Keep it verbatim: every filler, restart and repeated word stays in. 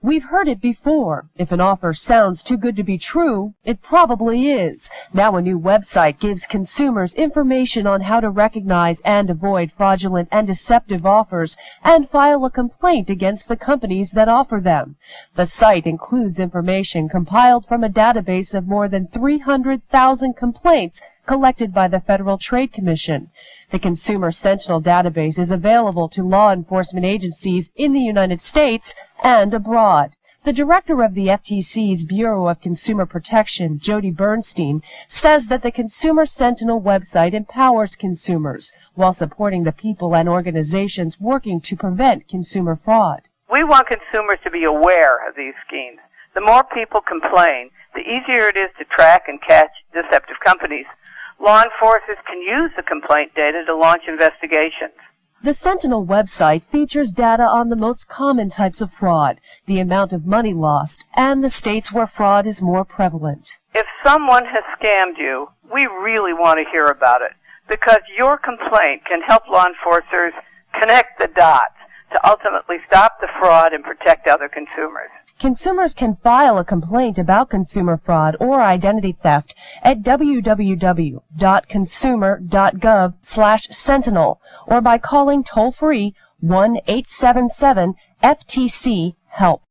We've heard it before. If an offer sounds too good to be true, it probably is. Now a new website gives consumers information on how to recognize and avoid fraudulent and deceptive offers and file a complaint against the companies that offer them. The site includes information compiled from a database of more than three hundred thousand complaints collected by the Federal Trade Commission. The Consumer Sentinel database is available to law enforcement agencies in the United States and abroad. The director of the F T C's Bureau of Consumer Protection, Jody Bernstein, says that the Consumer Sentinel website empowers consumers while supporting the people and organizations working to prevent consumer fraud. We want consumers to be aware of these schemes. The more people complain, the easier it is to track and catch deceptive companies. Law enforcers can use the complaint data to launch investigations. The Sentinel website features data on the most common types of fraud, the amount of money lost, and the states where fraud is more prevalent. If someone has scammed you, we really want to hear about it, because your complaint can help law enforcers connect the dots to ultimately stop the fraud and protect other consumers. Consumers can file a complaint about consumer fraud or identity theft at w w w dot consumer dot gov slash sentinel or by calling toll-free one eight seven seven F T C HELP.